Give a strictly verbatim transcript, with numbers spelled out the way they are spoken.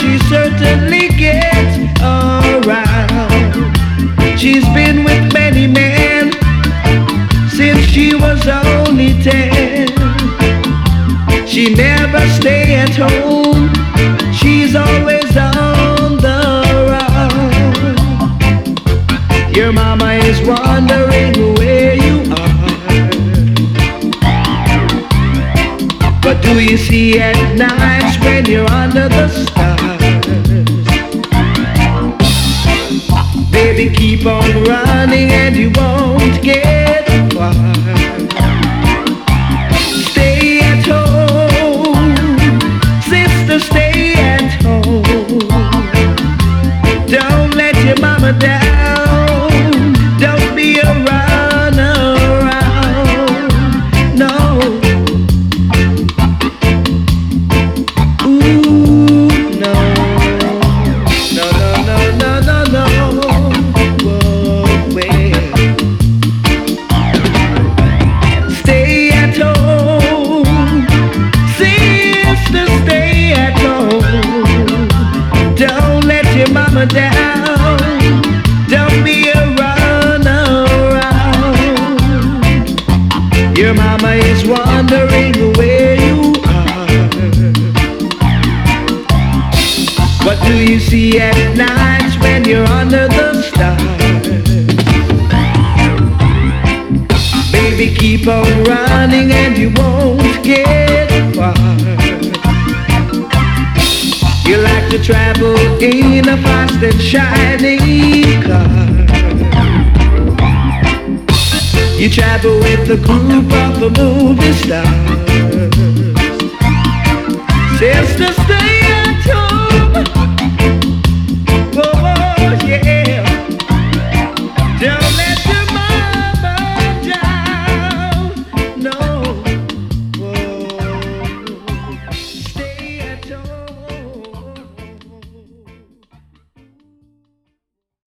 she certainly gets around. She's been with many men since she was only ten. She never stay at home, she's always on the run. Your mama is wondering where you are. What do you see at night when you're under the stars? Baby, keep on running and you won't get far. Stay at home, sister, stay at home. Don't let your mama down. Don't be a runaround. No. Ooh, no. No, no, no, no, no, no. Whoa, wait. Stay at home, sister, stay at home. Don't let your mama down. Don't be a runaround. Your mama is wondering where you are. What do you see at night when you're under the stars? Baby, keep on running and you won't get far. You like to travel in a fast and shiny car. You travel with a group of the movie stars. Sister,